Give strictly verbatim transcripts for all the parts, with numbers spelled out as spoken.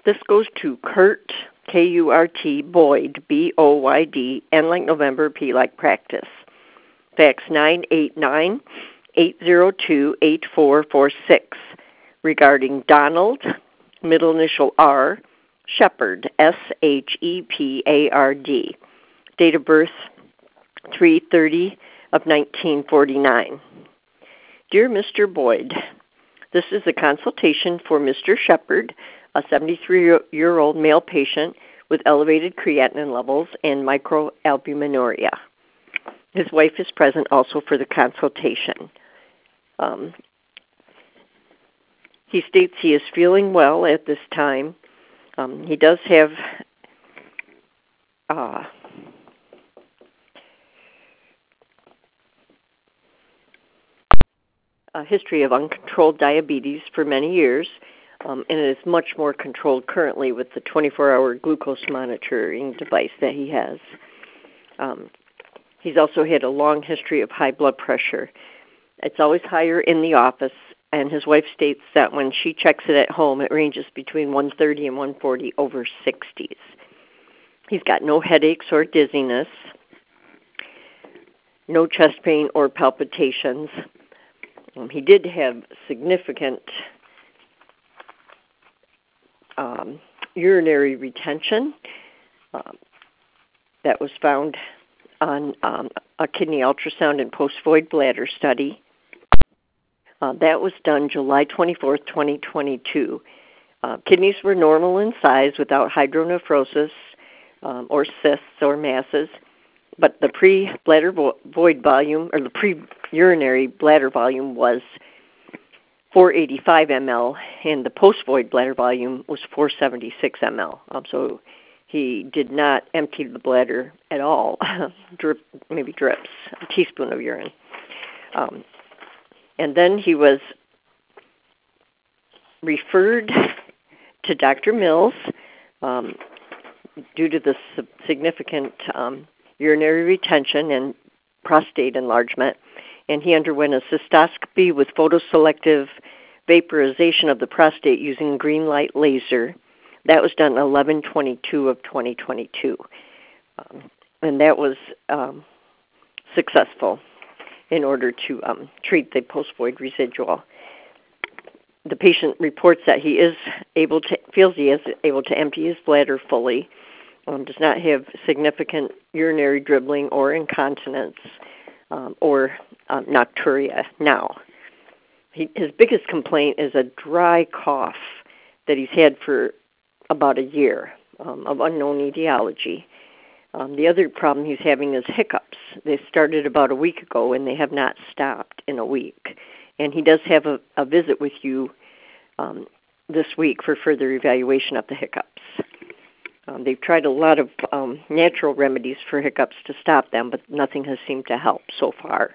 This goes to Kurt, K U R T, Boyd, B O Y D, N like November, P like practice. Fax nine eight nine, eight zero two, eight four four six regarding Donald, middle initial R, Shepard, S H E P A R D. Date of birth, three thirty of nineteen forty-nine. Dear Mister Boyd, this is a consultation for Mister Shepard, a seventy-three-year-old male patient with elevated creatinine levels and microalbuminuria. His wife is present also for the consultation. Um, he states he is feeling well at this time. Um, he does have uh, a history of uncontrolled diabetes for many years, um, and it is much more controlled currently with the twenty-four hour glucose monitoring device that he has. Um, he's also had a long history of high blood pressure. It's always higher in the office, and his wife states that when she checks it at home, it ranges between one thirty and one forty over sixties. He's got no headaches or dizziness, no chest pain or palpitations. Um, he did have significant um, urinary retention uh, that was found on um, a kidney ultrasound and post-void bladder study. Uh, that was done July twenty-fourth, twenty twenty-two. Uh, kidneys were normal in size without hydronephrosis um, or cysts or masses, but the pre-bladder vo- void volume, or the pre-urinary bladder volume was four eighty-five milliliters, and the post-void bladder volume was four seventy-six milliliters. Um, so he did not empty the bladder at all, Drip, maybe drips, a teaspoon of urine. Um, and then he was referred to Doctor Mills um, due to the significant um, urinary retention and prostate enlargement, and he underwent a cystoscopy with photoselective vaporization of the prostate using green light laser. That was done eleven twenty-two of twenty twenty-two, um, and that was um, successful in order to um, treat the post-void residual. The patient reports that he is able to, feels he is able to empty his bladder fully, um, does not have significant urinary dribbling or incontinence um, or uh, nocturia now. He, his biggest complaint is a dry cough that he's had for about a year um, of unknown etiology. Um, the other problem he's having is hiccups. They started about a week ago, and they have not stopped in a week. And he does have a, a visit with you um, this week for further evaluation of the hiccups. Um, they've tried a lot of um, natural remedies for hiccups to stop them, but nothing has seemed to help so far.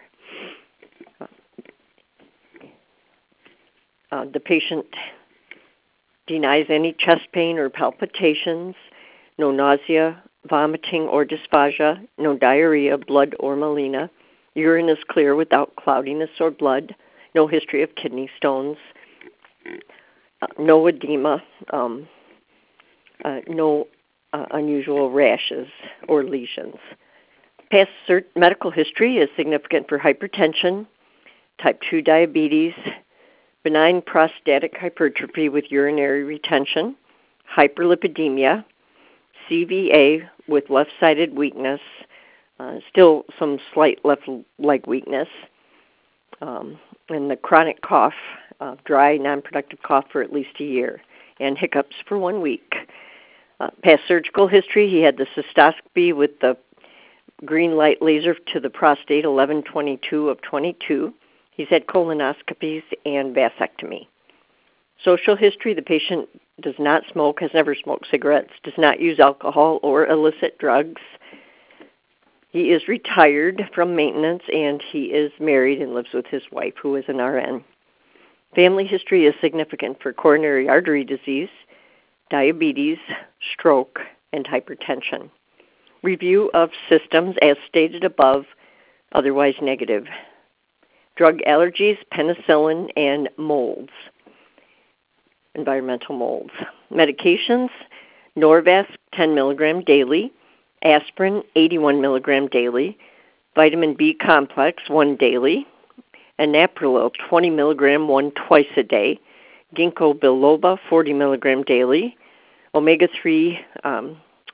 Uh, the patient denies any chest pain or palpitations, no nausea, vomiting or dysphagia, no diarrhea, blood or melena. Urine is clear without cloudiness or blood, no history of kidney stones, uh, no edema, um, uh, no uh, unusual rashes or lesions. Past cert- medical history is significant for hypertension, type two diabetes, benign prostatic hypertrophy with urinary retention, hyperlipidemia, C V A with left-sided weakness, uh, still some slight left leg weakness, um, and the chronic cough, uh, dry, non-productive cough for at least a year, and hiccups for one week. Uh, past surgical history, he had the cystoscopy with the green light laser to the prostate, eleven twenty-two of twenty-two. He's had colonoscopies and vasectomy. Social history, the patient does not smoke, has never smoked cigarettes, does not use alcohol or illicit drugs. He is retired from maintenance, and he is married and lives with his wife, who is an R N. Family history is significant for coronary artery disease, diabetes, stroke, and hypertension. Review of systems as stated above, otherwise negative. Drug allergies, penicillin, and molds, environmental molds. Medications, Norvasc ten milligram daily, aspirin eighty-one milligram daily, vitamin B complex one daily, and Naprolil twenty milligram one twice a day, ginkgo biloba forty milligram daily, omega three um,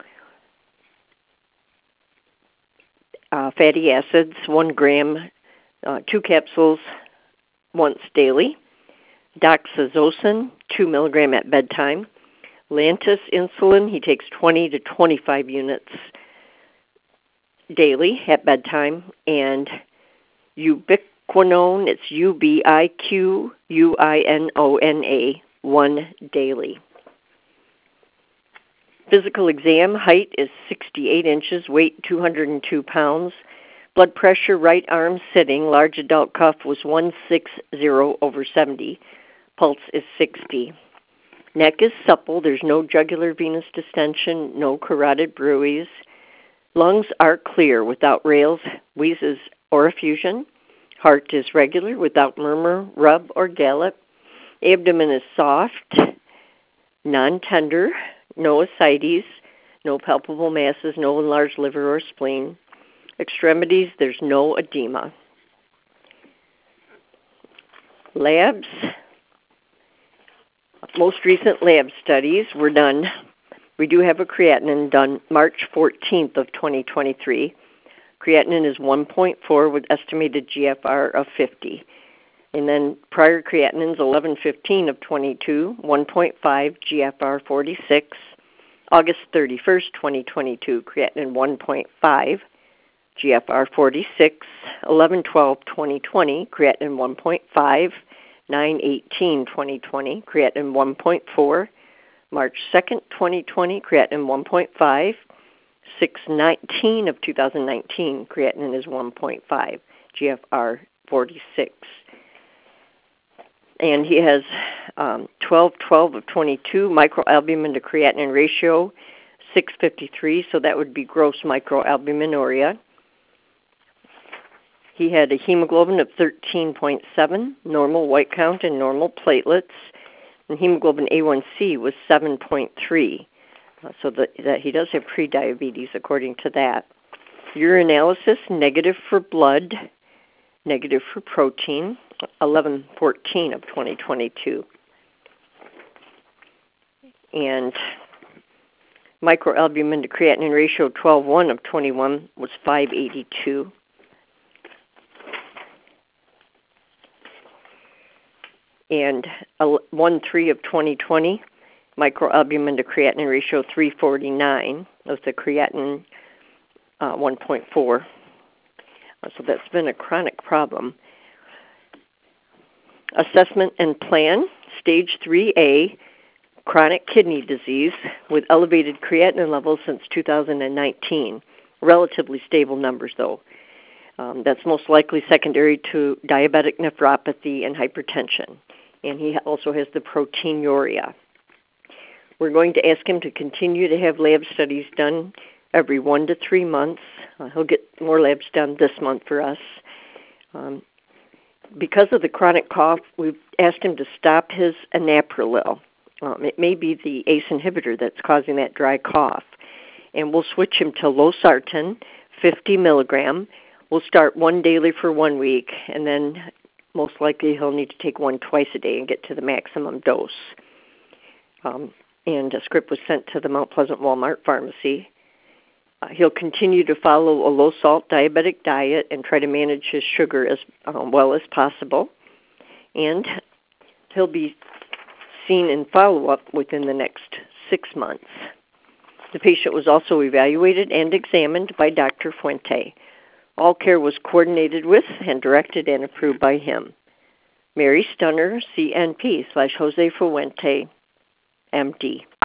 uh, fatty acids one gram, uh, two capsules once daily, doxazosin two milligram at bedtime, Lantus insulin, he takes twenty to twenty-five units daily at bedtime, and ubiquinone, it's U B I Q U I N O N A, one daily. Physical exam, height is sixty-eight inches, weight two hundred two pounds. Blood pressure, right arm sitting, large adult cuff was one sixty over seventy. Pulse is sixty. Neck is supple. There's no jugular venous distension, no carotid bruits. Lungs are clear without rales, wheezes, or effusion. Heart is regular without murmur, rub, or gallop. Abdomen is soft, non-tender, no ascites, no palpable masses, no enlarged liver or spleen. Extremities, there's no edema. Labs. Most recent lab studies were done. We do have a creatinine done March fourteenth of twenty twenty-three. Creatinine is one point four with estimated G F R of fifty. And then prior creatinines, eleven fifteen of twenty-two, one point five, G F R forty-six. August thirty-first, twenty twenty-two, creatinine one point five, G F R forty-six. eleven twelve, twenty twenty, creatinine one point five. nine eighteen, twenty twenty, creatinine one point four. March second, twenty twenty, creatinine one point five. six nineteen of two thousand nineteen, creatinine is one point five, G F R forty-six. And he has um, twelve twelve of twenty-two, microalbumin to creatinine ratio, six fifty-three, so that would be gross microalbuminuria. He had a hemoglobin of thirteen point seven, normal white count and normal platelets, and hemoglobin A one C was seven point three, uh, so that, that he does have prediabetes according to that. Urinalysis, negative for blood, negative for protein, eleven fourteen of twenty twenty-two. And microalbumin to creatinine ratio twelve one of twenty-one was five eighty-two. And one three of twenty twenty, microalbumin to creatinine ratio three forty-nine, with the creatinine uh, one point four. So that's been a chronic problem. Assessment and plan, stage three A, chronic kidney disease with elevated creatinine levels since two thousand nineteen. Relatively stable numbers, though. Um, that's most likely secondary to diabetic nephropathy and hypertension. And he also has the proteinuria. We're going to ask him to continue to have lab studies done every one to three months. Uh, he'll get more labs done this month for us. Um, because of the chronic cough, we've asked him to stop his anaprolil. Um, it may be the A C E inhibitor that's causing that dry cough. And we'll switch him to losartan, fifty milligram. We'll start one daily for one week, and then most likely he'll need to take one twice a day and get to the maximum dose. Um, and a script was sent to the Mount Pleasant Walmart pharmacy. Uh, he'll continue to follow a low-salt diabetic diet and try to manage his sugar as um, well as possible. And he'll be seen in follow-up within the next six months. The patient was also evaluated and examined by Doctor Fuente. All care was coordinated with and directed and approved by him. Mary Stunner, C N P slash Jose Fuente, M D.